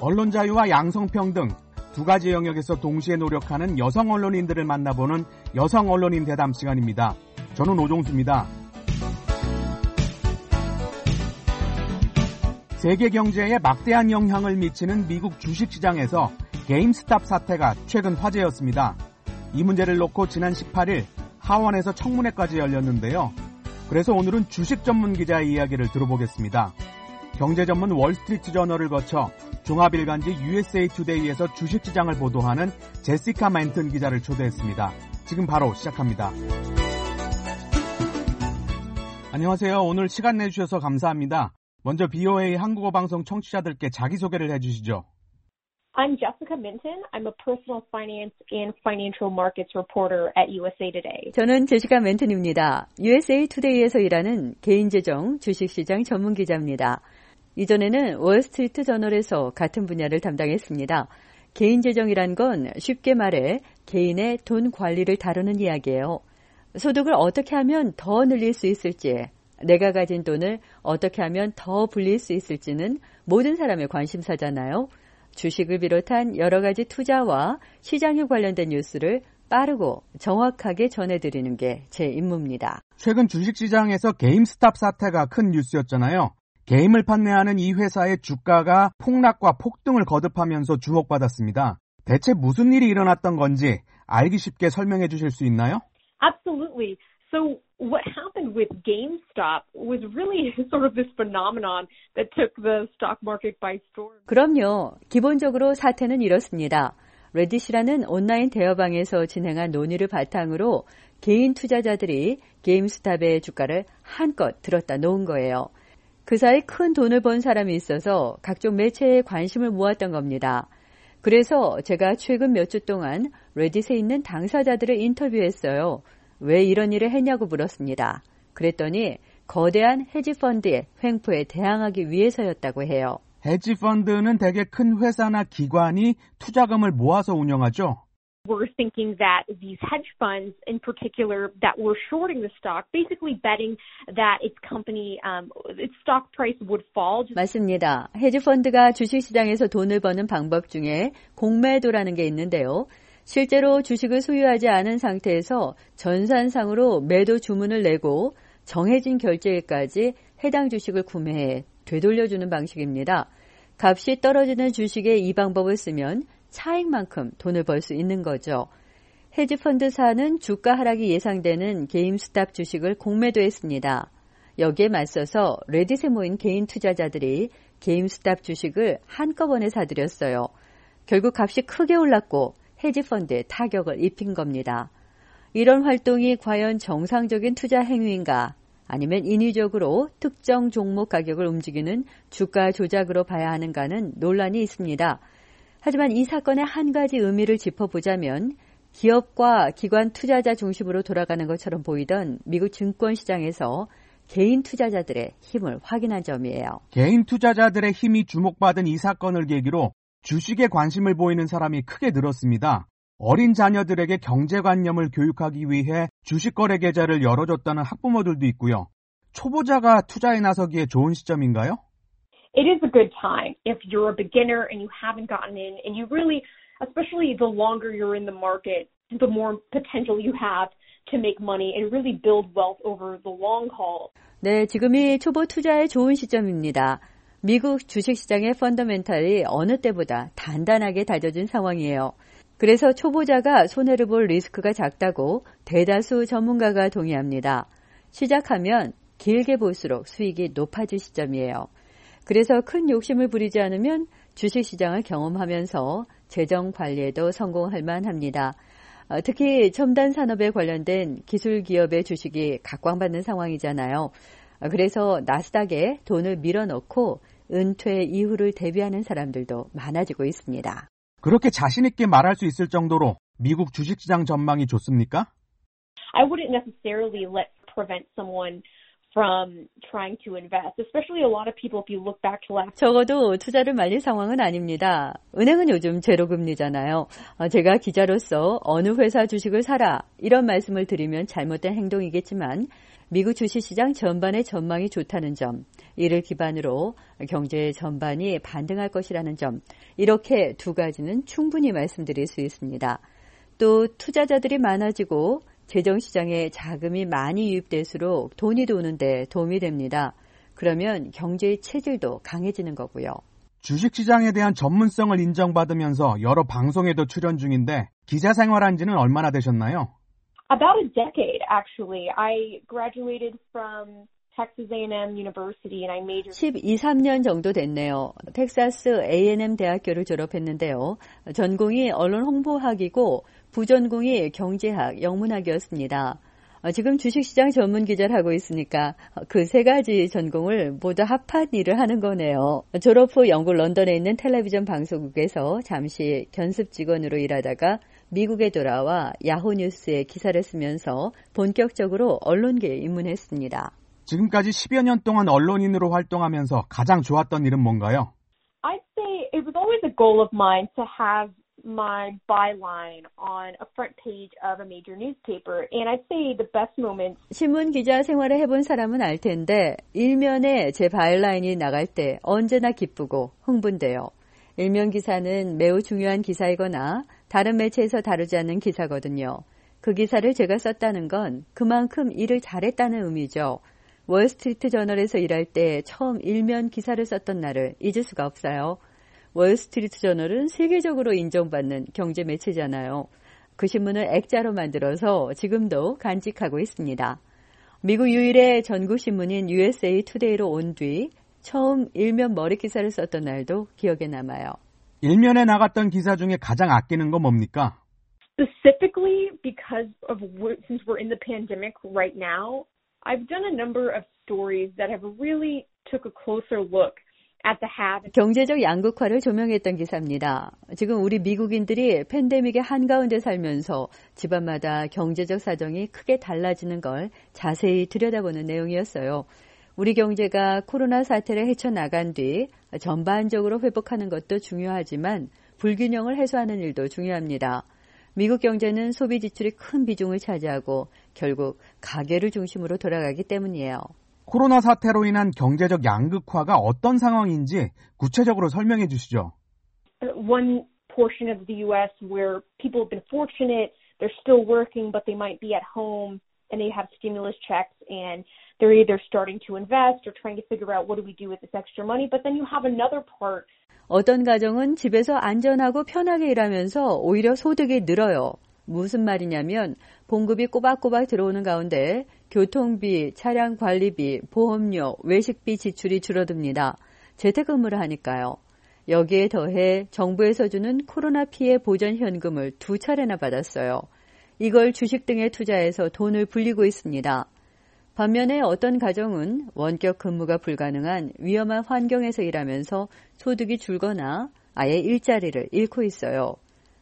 언론 자유와 양성평등 두 가지 영역에서 동시에 노력하는 여성 언론인들을 만나보는 여성 언론인 대담 시간입니다. 저는 오종수입니다. 세계 경제에 막대한 영향을 미치는 미국 주식시장에서 게임스탑 사태가 최근 화제였습니다. 이 문제를 놓고 지난 18일 하원에서 청문회까지 열렸는데요. 그래서 오늘은 주식 전문 기자의 이야기를 들어보겠습니다. 경제 전문 월스트리트 저널을 거쳐 종합일간지 USA 투데이에서 주식시장을 보도하는 제시카 맨튼 기자를 초대했습니다. 지금 바로 시작합니다. 안녕하세요. 오늘 시간 내주셔서 감사합니다. 먼저 BOA 한국어 방송 청취자들께 자기소개를 해주시죠. I'm Jessica Minton. I'm a personal finance and financial markets reporter at USA Today. 저는 제시카 멘튼입니다. USA Today에서 일하는 개인재정 주식시장 전문 기자입니다. 이전에는 월스트리트 저널에서 같은 분야를 담당했습니다. 개인재정이란 건 쉽게 말해 개인의 돈 관리를 다루는 이야기예요. 소득을 어떻게 하면 더 늘릴 수 있을지, 내가 가진 돈을 어떻게 하면 더 불릴 수 있을지는 모든 사람의 관심사잖아요. 주식을 비롯한 여러 가지 투자와 시장에 관련된 뉴스를 빠르고 정확하게 전해드리는 게 제 임무입니다. 최근 주식시장에서 게임스탑 사태가 큰 뉴스였잖아요. 게임을 판매하는 이 회사의 주가가 폭락과 폭등을 거듭하면서 주목받았습니다. 대체 무슨 일이 일어났던 건지 알기 쉽게 설명해 주실 수 있나요? Absolutely. So what happened with GameStop was really sort of this phenomenon that took the stock market by storm. 그럼요. 기본적으로 사태는 이렇습니다. 레딧이라는 온라인 대화방에서 진행한 논의를 바탕으로 개인 투자자들이 게임스탑의 주가를 한껏 들었다 놓은 거예요. 그 사이 큰 돈을 번 사람이 있어서 각종 매체에 관심을 모았던 겁니다. 그래서 제가 최근 몇 주 동안 레딧에 있는 당사자들을 인터뷰했어요. 왜 이런 일을 했냐고 물었습니다. 그랬더니 거대한 헤지펀드의 횡포에 대항하기 위해서였다고 해요. 헤지펀드는 대개 큰 회사나 기관이 투자금을 모아서 운영하죠. We're thinking that these hedge funds in particular that were shorting the stock, basically betting that its company, its stock price would fall. 맞습니다. 헤지펀드가 주식시장에서 돈을 버는 방법 중에 공매도라는 게 있는데요. 실제로 주식을 소유하지 않은 상태에서 전산상으로 매도 주문을 내고 정해진 결제일까지 해당 주식을 구매해 되돌려주는 방식입니다. 값이 떨어지는 주식에 이 방법을 쓰면 차익만큼 돈을 벌 수 있는 거죠. 헤지펀드사는 주가 하락이 예상되는 게임스탑 주식을 공매도했습니다. 여기에 맞서서 레딧에 모인 개인 투자자들이 게임스탑 주식을 한꺼번에 사들였어요. 결국 값이 크게 올랐고 헤지펀드에 타격을 입힌 겁니다. 이런 활동이 과연 정상적인 투자 행위인가 아니면 인위적으로 특정 종목 가격을 움직이는 주가 조작으로 봐야 하는가는 논란이 있습니다. 하지만 이 사건의 한 가지 의미를 짚어보자면 기업과 기관 투자자 중심으로 돌아가는 것처럼 보이던 미국 증권시장에서 개인 투자자들의 힘을 확인한 점이에요. 개인 투자자들의 힘이 주목받은 이 사건을 계기로 주식에 관심을 보이는 사람이 크게 늘었습니다. 어린 자녀들에게 경제관념을 교육하기 위해 주식거래 계좌를 열어줬다는 학부모들도 있고요. 초보자가 투자에 나서기에 좋은 시점인가요? It is a good time if you're a beginner and you haven't gotten in and you really, especially the longer you're in the market, the more potential you have to make money and really build wealth over the long haul. 네, 지금이 초보 투자에 좋은 시점입니다. 미국 주식시장의 펀더멘탈이 어느 때보다 단단하게 다져진 상황이에요. 그래서 초보자가 손해를 볼 리스크가 작다고 대다수 전문가가 동의합니다. 시작하면 길게 볼수록 수익이 높아질 시점이에요. 그래서 큰 욕심을 부리지 않으면 주식시장을 경험하면서 재정 관리에도 성공할 만합니다. 특히 첨단 산업에 관련된 기술 기업의 주식이 각광받는 상황이잖아요. 그래서 나스닥에 돈을 밀어넣고 은퇴 이후를 대비하는 사람들도 많아지고 있습니다. 그렇게 자신 있게 말할 수 있을 정도로 미국 주식시장 전망이 좋습니까? I wouldn't necessarily let prevent someone from trying to invest, especially a lot of people, if you look back to last. 적어도 투자를 말릴 상황은 아닙니다. 은행은 요즘 제로금리잖아요. 제가 기자로서 어느 회사 주식을 사라 이런 말씀을 드리면 잘못된 행동이겠지만 미국 주식시장 전반의 전망이 좋다는 점, 이를 기반으로 경제 전반이 반등할 것이라는 점, 이렇게 두 가지는 충분히 말씀드릴 수 있습니다. 또 투자자들이 많아지고 재정시장에 자금이 많이 유입될수록 돈이 도는데 도움이 됩니다. 그러면 경제의 체질도 강해지는 거고요. 주식시장에 대한 전문성을 인정받으면서 여러 방송에도 출연 중인데 기자 생활한 지는 얼마나 되셨나요? About a decade, actually. I graduated from Texas A&M University and I majored. 12-13년 정도 됐네요. 텍사스 A&M 대학교를 졸업했는데요. 전공이 언론 홍보학이고 부전공이 경제학, 영문학이었습니다. 지금 주식시장 전문 기자를 하고 있으니까 그 세 가지 전공을 모두 합한 일을 하는 거네요. 졸업 후 영국 런던에 있는 텔레비전 방송국에서 잠시 견습 직원으로 일하다가 미국에 돌아와 야후 뉴스에 기사를 쓰면서 본격적으로 언론계에 입문했습니다. 지금까지 10여 년 동안 언론인으로 활동하면서 가장 좋았던 일은 뭔가요? I'd say it was always a goal of mine to have my byline on a front page of a major newspaper. And I'd say the best moments. 신문 기자 생활을 해본 사람은 알 텐데 일면에 제 바이라인이 나갈 때 언제나 기쁘고 흥분돼요. 일면 기사는 매우 중요한 기사이거나 다른 매체에서 다루지 않는 기사거든요. 그 기사를 제가 썼다는 건 그만큼 일을 잘했다는 의미죠. 월스트리트 저널에서 일할 때 처음 일면 기사를 썼던 날을 잊을 수가 없어요. 월스트리트 저널은 세계적으로 인정받는 경제 매체잖아요. 그 신문을 액자로 만들어서 지금도 간직하고 있습니다. 미국 유일의 전국 신문인 USA 투데이로 온 뒤 처음 일면 머리 기사를 썼던 날도 기억에 남아요. 일면에 나갔던 기사 중에 가장 아끼는 건 뭡니까? Specifically because of since we're in the pandemic right now, I've done a number of stories that have really took a closer look at the have. 경제적 양극화를 조명했던 기사입니다. 지금 우리 미국인들이 팬데믹의 한가운데 살면서 집안마다 경제적 사정이 크게 달라지는 걸 자세히 들여다보는 내용이었어요. 우리 경제가 코로나 사태를 헤쳐나간 뒤 전반적으로 회복하는 것도 중요하지만 불균형을 해소하는 일도 중요합니다. 미국 경제는 소비 지출이 큰 비중을 차지하고 결국 가계를 중심으로 돌아가기 때문이에요. 코로나 사태로 인한 경제적 양극화가 어떤 상황인지 구체적으로 설명해 주시죠. One portion of the U.S. where people have been fortunate, they're still working, but they might be at home and they have stimulus checks and they're either starting to invest or trying to figure out what do we do with this extra money. But then you have another part. 어떤 가정은 집에서 안전하고 편하게 일하면서 오히려 소득이 늘어요. 무슨 말이냐면 봉급이 꼬박꼬박 들어오는 가운데 교통비, 차량 관리비, 보험료, 외식비 지출이 줄어듭니다. 재택근무를 하니까요. 여기에 더해 정부에서 주는 코로나 피해 보전 현금을 2차례나 받았어요. 이걸 주식 등에 투자해서 돈을 불리고 있습니다. 반면에 어떤 가정은 원격 근무가 불가능한 위험한 환경에서 일하면서 소득이 줄거나 아예 일자리를 잃고 있어요.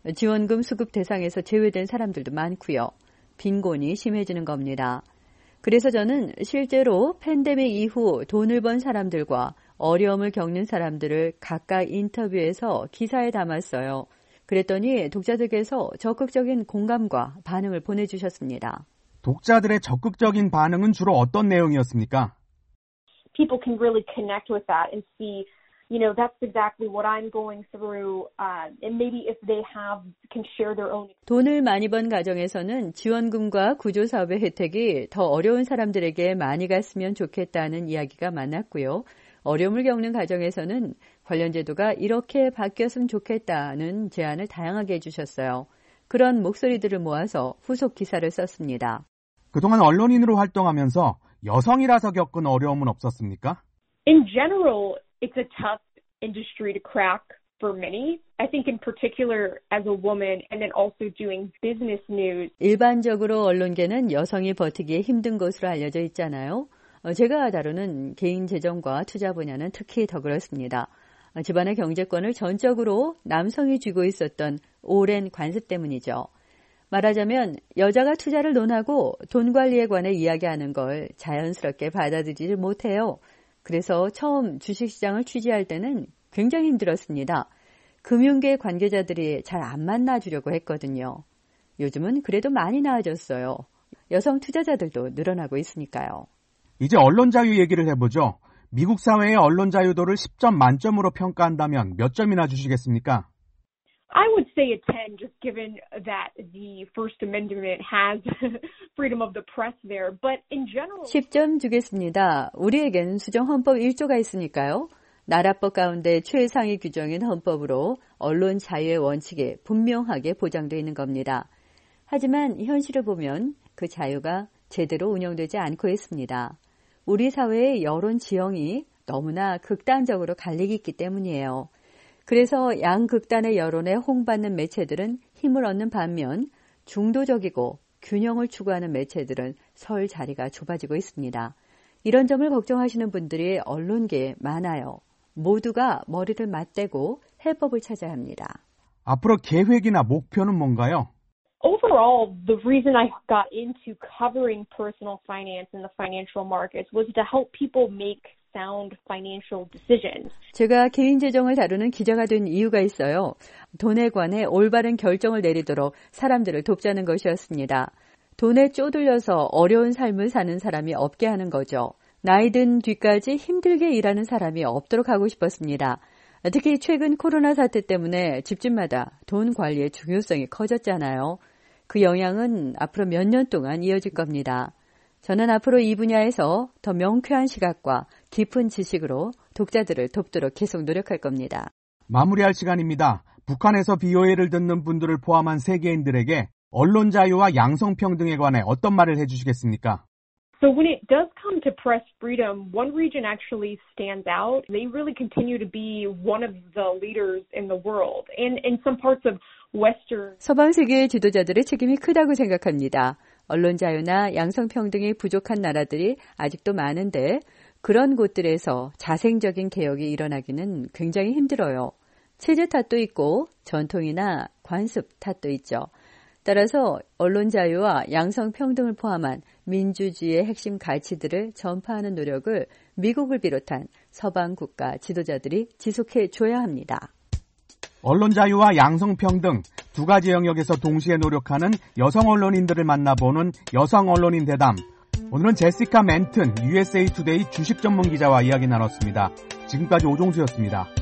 지원금 수급 대상에서 제외된 사람들도 많고요. 빈곤이 심해지는 겁니다. 그래서 저는 실제로 팬데믹 이후 돈을 번 사람들과 어려움을 겪는 사람들을 각각 인터뷰해서 기사에 담았어요. 그랬더니 독자들께서 적극적인 공감과 반응을 보내주셨습니다. 독자들의 적극적인 반응은 주로 어떤 내용이었습니까? People can really connect with that and see, you know, that's exactly what I'm going through, and maybe if they can share their own. 돈을 많이 번 가정에서는 지원금과 구조사업의 혜택이 더 어려운 사람들에게 많이 갔으면 좋겠다는 이야기가 많았고요. 어려움을 겪는 가정에서는 관련 제도가 이렇게 바뀌었으면 좋겠다는 제안을 다양하게 해주셨어요. 그런 목소리들을 모아서 후속 기사를 썼습니다. 그동안 언론인으로 활동하면서 여성이라서 겪은 어려움은 없었습니까? In general, it's a tough industry to crack for many. I think in particular as a woman and then also doing business news. 일반적으로 언론계는 여성이 버티기에 힘든 것으로 알려져 있잖아요. 제가 다루는 개인 재정과 투자 분야는 특히 더 그렇습니다. 집안의 경제권을 전적으로 남성이 쥐고 있었던 오랜 관습 때문이죠. 말하자면 여자가 투자를 논하고 돈 관리에 관해 이야기하는 걸 자연스럽게 받아들이지 못해요. 그래서 처음 주식시장을 취재할 때는 굉장히 힘들었습니다. 금융계 관계자들이 잘 안 만나주려고 했거든요. 요즘은 그래도 많이 나아졌어요. 여성 투자자들도 늘어나고 있으니까요. 이제 언론 자유 얘기를 해보죠. 미국 사회의 언론 자유도를 10점 만점으로 평가한다면 몇 점이나 주시겠습니까? I would say a 10, just given that the First Amendment has freedom of the press there. But in general, 10점 주겠습니다. 우리에겐 수정 헌법 1조가 있으니까요. 나라법 가운데 최상위 규정인 헌법으로 언론 자유의 원칙이 분명하게 보장되어 있는 겁니다. 하지만 현실을 보면 그 자유가 제대로 운영되지 않고 있습니다. 우리 사회의 여론 지형이 너무나 극단적으로 갈리기 있기 때문이에요. 그래서 양극단의 여론에 홍받는 매체들은 힘을 얻는 반면 중도적이고 균형을 추구하는 매체들은 설 자리가 좁아지고 있습니다. 이런 점을 걱정하시는 분들이 언론계에 많아요. 모두가 머리를 맞대고 해법을 찾아야 합니다. 앞으로 계획이나 목표는 뭔가요? overall, the reason I got into covering personal finance in the financial markets was to help people make sound financial decisions. 제가 개인 재정을 다루는 기자가 된 이유가 있어요. 돈에 관해 올바른 결정을 내리도록 사람들을 돕자는 것이었습니다. 돈에 쪼들려서 어려운 삶을 사는 사람이 없게 하는 거죠. 나이 든 뒤까지 힘들게 일하는 사람이 없도록 하고 싶었습니다. 특히 최근 코로나 사태 때문에 집집마다 돈 관리의 중요성이 커졌잖아요. 그 영향은 앞으로 몇 년 동안 이어질 겁니다. 저는 앞으로 이 분야에서 더 명쾌한 시각과 깊은 지식으로 독자들을 돕도록 계속 노력할 겁니다. 마무리할 시간입니다. 북한에서 BOA를 듣는 분들을 포함한 세계인들에게 언론 자유와 양성평등에 관해 어떤 말을 해주시겠습니까? So when it does come to press freedom, one region actually stands out. They really continue to be one of the leaders in the world. And in some parts of Western... 서방 세계의 지도자들의 책임이 크다고 생각합니다. 언론 자유나 양성평등이 부족한 나라들이 아직도 많은데 그런 곳들에서 자생적인 개혁이 일어나기는 굉장히 힘들어요. 체제 탓도 있고 전통이나 관습 탓도 있죠. 따라서 언론 자유와 양성평등을 포함한 민주주의의 핵심 가치들을 전파하는 노력을 미국을 비롯한 서방 국가 지도자들이 지속해 줘야 합니다. 언론 자유와 양성평등 두 가지 영역에서 동시에 노력하는 여성 언론인들을 만나보는 여성 언론인 대담. 오늘은 제시카 멘튼 USA 투데이 주식 전문 기자와 이야기 나눴습니다. 지금까지 오종수였습니다.